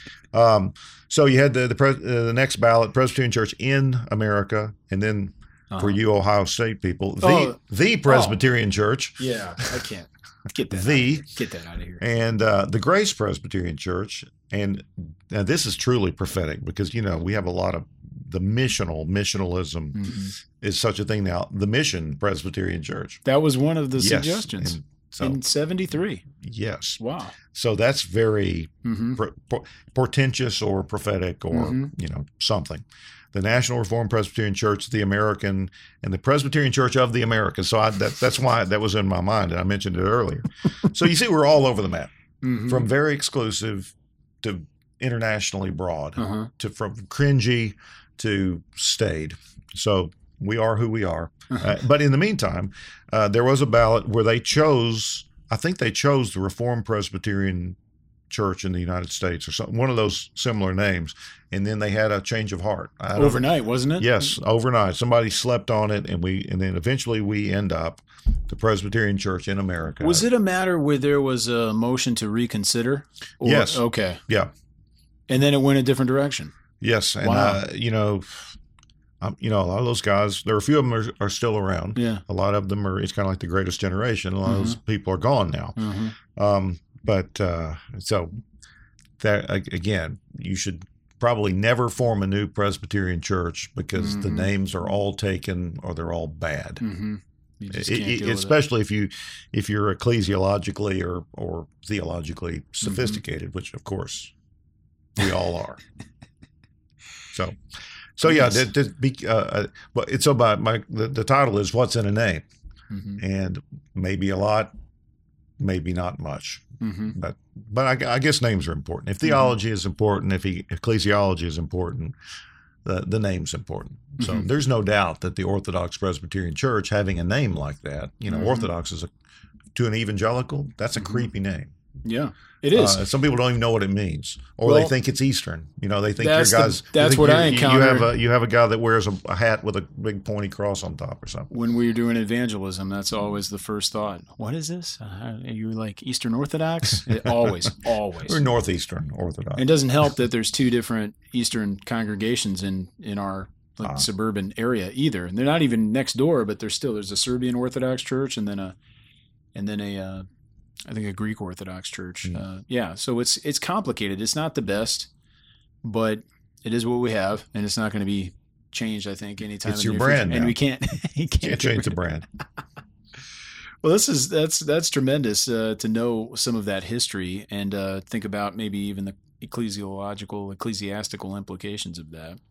So you had the next ballot, Presbyterian Church in America, and then for you Ohio State people, the Presbyterian Church. Yeah, I can't. Get that out of here. And the Grace Presbyterian Church, and this is truly prophetic, because we have a lot of the missionalism is such a thing now. The Mission Presbyterian Church. That was one of the suggestions in 73. Yes. Wow. So that's very portentous or prophetic or something. The National Reformed Presbyterian Church, the American, and the Presbyterian Church of the Americas. So that's why that was in my mind, and I mentioned it earlier. So you see, we're all over the map, from very exclusive to internationally broad, to from cringy to staid. So we are who we are. But in the meantime, there was a ballot where they chose, I think they chose the Reformed Presbyterian Church in the United States, or something, one of those similar names, and then they had a change of heart overnight, wasn't it? Yes, overnight. Somebody slept on it, and then eventually we end up the Presbyterian Church in America. Was it a matter where there was a motion to reconsider? Yes. Okay. Yeah. And then it went a different direction. Yes, and wow. A lot of those guys, there are a few of them are still around. Yeah. A lot of them it's kind of like the Greatest Generation. A lot of those people are gone now. But so that, again, you should probably never form a new Presbyterian church, because the names are all taken or they're all bad. Especially if you're ecclesiologically or theologically sophisticated, which of course we all are. So yeah, but it's about the title is What's in a Name, and maybe a lot, maybe not much. But I guess names are important. If theology is important, if ecclesiology is important, the name's important. So there's no doubt that the Orthodox Presbyterian Church, having a name like that, Orthodox is to an evangelical, that's a creepy name. Yeah, it is. Some people don't even know what it means, or they think it's Eastern. They think your guys. That's what I encountered. You have a guy that wears a hat with a big pointy cross on top or something. When we're doing evangelism, that's always the first thought. What is this? Are you like Eastern Orthodox? Always. We're Northeastern Orthodox. It doesn't help that there's two different Eastern congregations in our suburban area either, and they're not even next door, but there's a Serbian Orthodox church, and then a I think a Greek Orthodox church. So it's complicated. It's not the best, but it is what we have, and it's not going to be changed, I think, anytime. It's your brand now. And we can't change the brand. Well, that's tremendous to know some of that history and think about maybe even the ecclesiastical implications of that.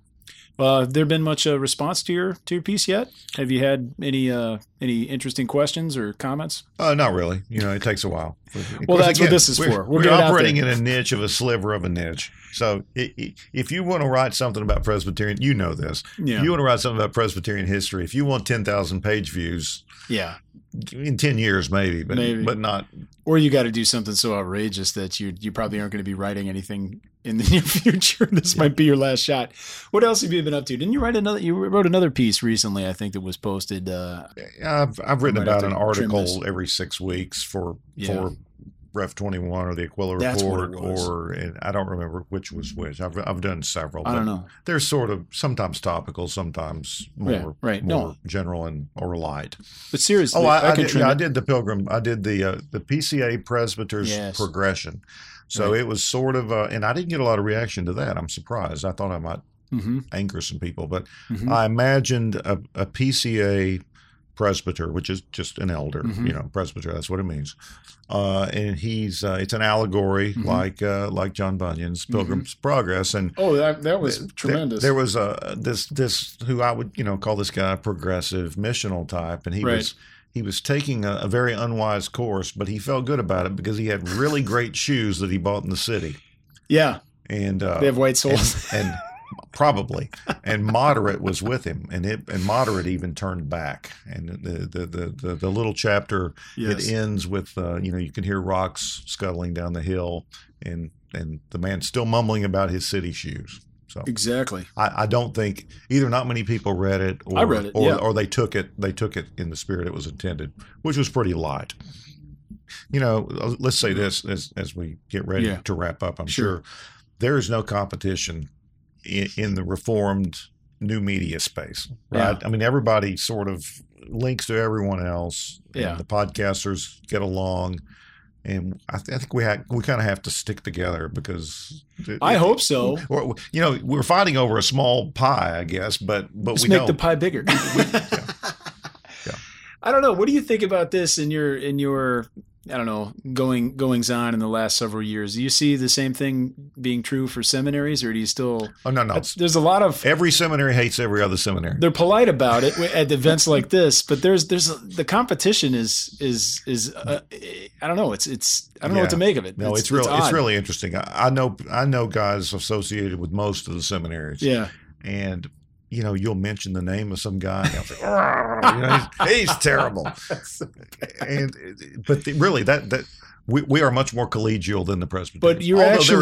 There been much response to your piece yet? Have you had any interesting questions or comments? Not really. It takes a while. Well, that's what this is for. We're operating in a niche of a sliver of a niche. So if you want to write something about Presbyterian, you know this. Yeah. If you want to write something about Presbyterian history, if you want 10,000 page views, yeah, in 10 years maybe, but not. Or you got to do something so outrageous that you probably aren't going to be writing anything in the near future. This might be your last shot. What else have you been up to? Didn't you write another? You wrote another piece recently, I think, that was posted. I've written about an article every 6 weeks for Ref 21 or the Aquila Report, and I don't remember which was which. I've done several. I don't know. They're sort of sometimes topical, sometimes more general or light. But seriously, I did the Pilgrim. I did the PCA Presbyter's Progression. So it was sort of, and I didn't get a lot of reaction to that. I'm surprised. I thought I might anger some people, but I imagined a PCA presbyter, which is just an elder, presbyter, that's what it means. And it's an allegory like John Bunyan's Pilgrim's Progress. And that was tremendous. There was this who I would call this guy a progressive missional type, and he was taking a very unwise course, but he felt good about it because he had really great shoes that he bought in the city. Yeah, and they have white soles and probably, and Moderate was with him, and Moderate even turned back. And the little chapter, it ends with you can hear rocks scuttling down the hill, and the man still mumbling about his city shoes. So exactly, I don't think either not many people read it, or I read it, or they took it in the spirit it was intended, which was pretty light. Let's say this as we get ready to wrap up. I'm sure there is no competition in the Reformed new media space, right? I mean, everybody sort of links to everyone else. And the podcasters get along, and I think we kind of have to stick together because I hope so. We're fighting over a small pie, I guess, but let's we make don't. the pie bigger. I don't know. What do you think about this in your I don't know, goings on in the last several years? Do you see the same thing being true for seminaries, or do you still? Oh, no. There's a lot of every seminary hates every other seminary. They're polite about it at events like this, but there's the competition is I don't know. It's I don't know what to make of it. No, it's really interesting. I know guys associated with most of the seminaries. Yeah, and. You'll mention the name of some guy, and I'll say, he's terrible. But really, that we are much more collegial than the Presbyterians. But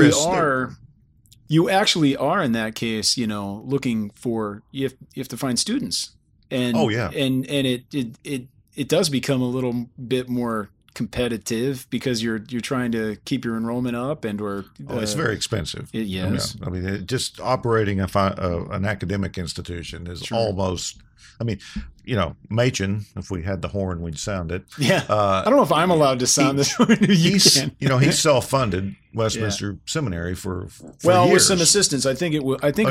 you actually are in that case, looking for you have to find students, and and it does become a little bit more competitive because you're trying to keep your enrollment up it's very expensive. Yes. I mean, just operating an academic institution is almost. I mean, Machen, if we had the horn, we'd sound it. Yeah. I don't know if I'm allowed to sound this horn. He's self-funded Westminster Seminary for years. With some assistance. I think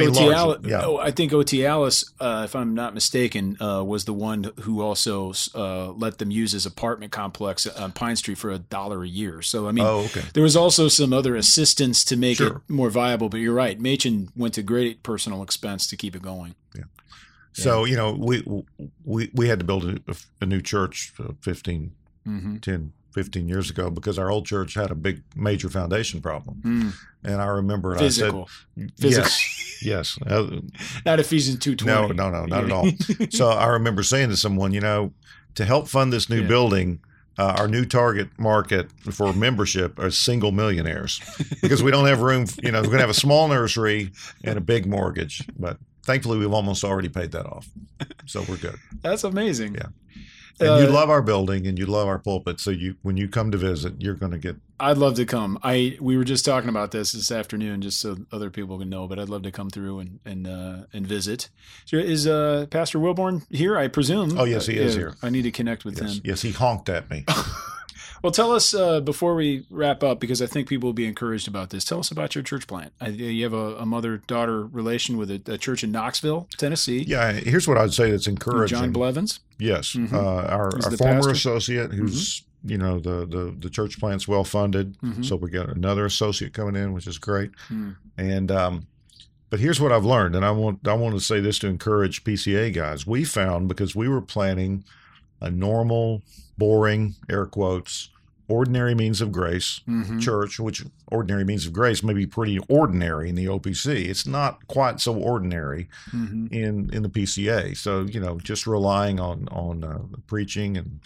O.T. Alice, if I'm not mistaken, was the one who also let them use his apartment complex on Pine Street for $1 a year. So, I mean, there was also some other assistance to make it more viable. But you're right. Machen went to great personal expense to keep it going. Yeah. So, we had to build a new church 10, 15 years ago because our old church had a big major foundation problem. And I remember Physical. I said, yes. Not Ephesians 2:20. No, not at all. So I remember saying to someone, to help fund this new building, our new target market for membership are single millionaires because we don't have room. We're going to have a small nursery and a big mortgage, but thankfully, we've almost already paid that off, so we're good. That's amazing. Yeah, and you love our building and you love our pulpit, so when you come to visit, you're going to get. I'd love to come. We were just talking about this afternoon, just so other people can know. But I'd love to come through and visit. Is Pastor Wilborn here? I presume. Oh yes, he is here. I need to connect with him. Yes, he honked at me. Well, tell us before we wrap up, because I think people will be encouraged about this. Tell us about your church plant. You have a mother-daughter relation with a church in Knoxville, Tennessee. Yeah, here's what I'd say that's encouraging. John Blevins? Yes. Our former pastor? Associate who's, the church plant's well-funded. So we got another associate coming in, which is great. And But here's what I've learned, and I want to say this to encourage PCA guys. We found, because we were planning a normal, boring, air quotes, ordinary means of grace church, which ordinary means of grace may be pretty ordinary in the OPC. It's not quite so ordinary in the PCA. So, just relying on the preaching and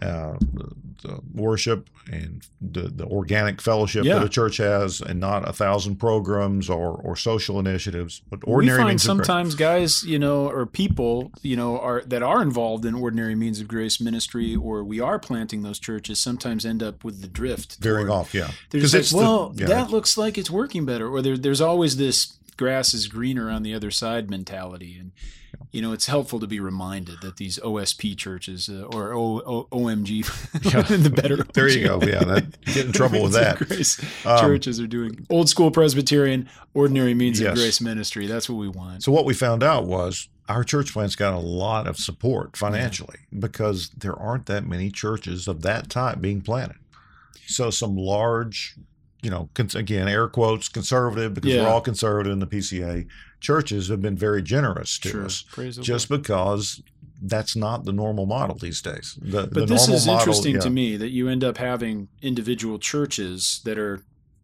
the worship and the organic fellowship that a church has, and not 1,000 programs or social initiatives, but ordinary means of grace. We find sometimes guys, or people, that are involved in ordinary means of grace ministry, or we are planting those churches, sometimes end up with the drift. Veering off, yeah. Because that looks like it's working better. Or there's always this grass is greener on the other side mentality. And, it's helpful to be reminded that these OSP churches or OMG, the better. There you go. Yeah, get in trouble with that. Grace churches are doing old school Presbyterian, ordinary means of grace ministry. That's what we want. So what we found out was our church plant's got a lot of support financially because there aren't that many churches of that type being planted. So some large, again, air quotes, conservative, because we're all conservative in the PCA, churches have been very generous to us, just because that's not the normal model these days. But this is interesting to me, that you end up having individual churches that are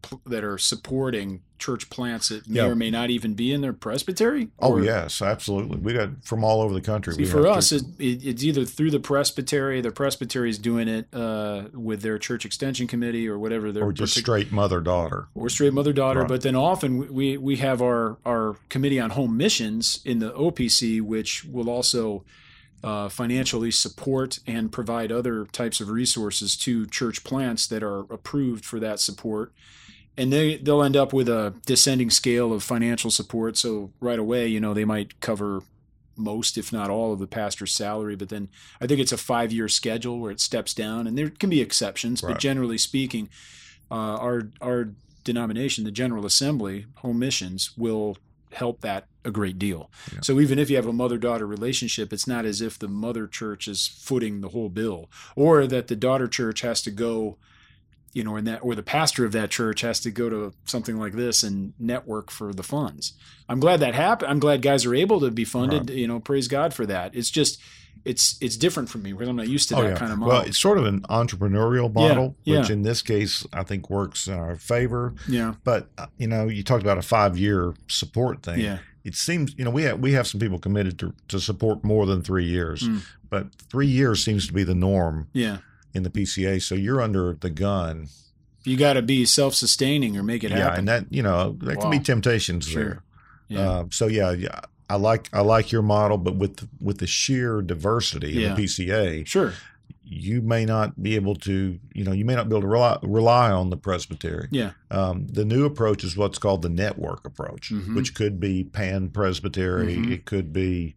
supporting church plants that may or may not even be in their presbytery? Oh, yes, absolutely. We got from all over the country. See, for us, it's either through the presbytery is doing it with their church extension committee or whatever. Or just straight mother-daughter. Or straight mother-daughter. Right. But then often we have our committee on home missions in the OPC, which will also financially support and provide other types of resources to church plants that are approved for that support. And they'll end up with a descending scale of financial support. So right away, they might cover most, if not all, of the pastor's salary. But then I think it's a 5-year schedule where it steps down. And there can be exceptions. Right. But generally speaking, our denomination, the General Assembly, Home Missions, will help that a great deal. Yeah. So even if you have a mother-daughter relationship, it's not as if the mother church is footing the whole bill, or that the daughter church has to go, or the pastor of that church has to go to something like this and network for the funds. I'm glad that happened. I'm glad guys are able to be funded. Right. Praise God for that. It's just, it's different from me because I'm not used to that kind of model. Well, it's sort of an entrepreneurial model, which in this case I think works in our favor. Yeah. But you talked about a 5-year support thing. Yeah. It seems we have some people committed to support more than 3 years, but 3 years seems to be the norm. Yeah. In the PCA, so you're under the gun. You got to be self-sustaining or make it happen. Yeah, and that can be temptations there. Yeah. I like your model, but with the sheer diversity of the PCA, sure, you may not be able to rely on the presbytery. Yeah. The new approach is what's called the network approach, which could be pan-presbytery. It could be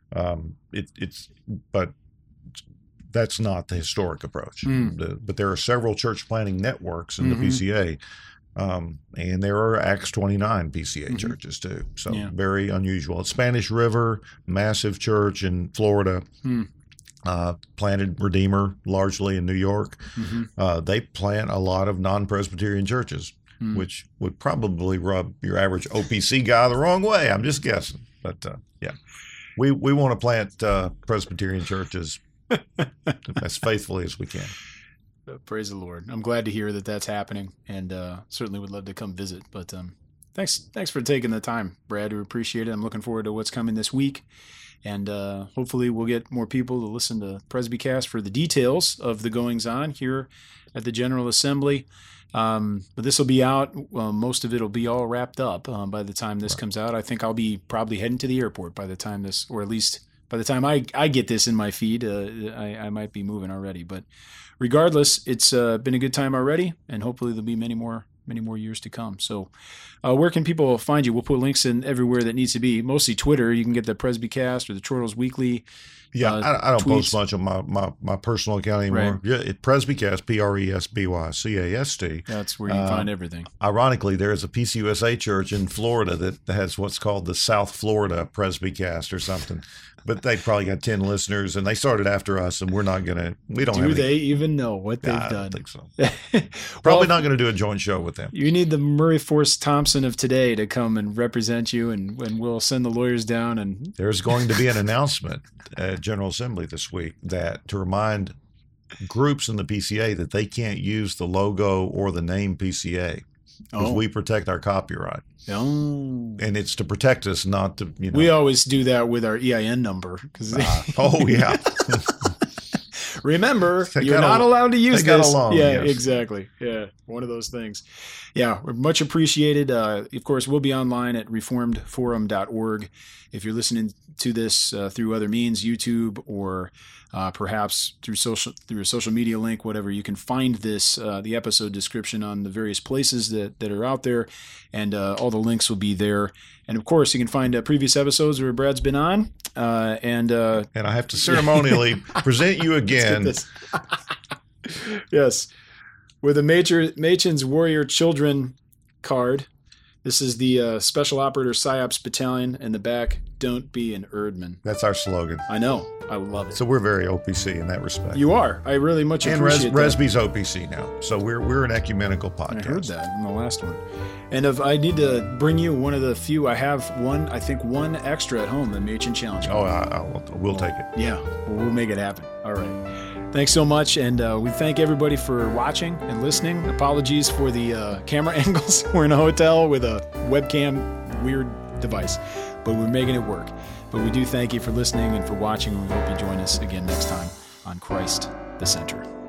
but that's not the historic approach. But there are several church planting networks in the PCA, and there are Acts 29 PCA churches too. So very unusual. Spanish River, massive church in Florida, planted Redeemer largely in New York. They plant a lot of non-Presbyterian churches, which would probably rub your average OPC guy the wrong way. I'm just guessing. But we want to plant Presbyterian churches as faithfully as we can. Praise the Lord. I'm glad to hear that that's happening, and certainly would love to come visit. But thanks for taking the time, Brad. We appreciate it. I'm looking forward to what's coming this week, and hopefully we'll get more people to listen to Presbycast for the details of the goings-on here at the General Assembly. But this will be out. Most of it will be all wrapped up by the time this comes out. I think I'll be probably heading to the airport by the time this, or at least by the time I get this in my feed. I might be moving already. But regardless, it's been a good time already, and hopefully there'll be many more years to come. So where can people find you? We'll put links in everywhere that needs to be, mostly Twitter. You can get the Presbycast or the Chortles Weekly. Yeah, I don't post much on my personal account anymore. Right. Yeah, Presbycast, Presbycast. That's where you can find everything. Ironically, there is a PCUSA church in Florida that has what's called the South Florida Presbycast or something. But they probably got 10 listeners, and they started after us, and we don't. Do they even know what they've done? I don't think so. Probably not going to do a joint show with with them. You need the Murray Force Thompson of today to come and represent you, and we'll send the lawyers down. And there's going to be an announcement at General Assembly this week to remind groups in the PCA that they can't use the logo or the name PCA because we protect our copyright. Oh. And it's to protect us, not to, We always do that with our EIN number. Oh, yeah. Remember, you're not allowed to use this. Along, yeah, yes. Exactly. Yeah, one of those things. Yeah, we're much appreciated. Of course, we'll be online at reformedforum.org. If you're listening to this through other means, YouTube or perhaps through a social media link, whatever, you can find this the episode description on the various places that are out there, and all the links will be there. And of course, you can find previous episodes where Brad's been on. And I have to ceremonially present you again. Yes, with a Machen's Warrior Children card. This is the Special Operator PSYOPs Battalion in the back. Don't be an Erdman. That's our slogan. I know. I love it. So we're very OPC in that respect. You are. I really much appreciate that. And Resby's OPC now. So we're an ecumenical podcast. I heard that in the last one. And I need to bring you one of the few. I have one extra at home, the Machen Challenge. Oh, we'll take it. Yeah, we'll make it happen. All right. Thanks so much, and we thank everybody for watching and listening. Apologies for the camera angles. We're in a hotel with a webcam weird device, but we're making it work. But we do thank you for listening and for watching, and we hope you join us again next time on Christ the Center.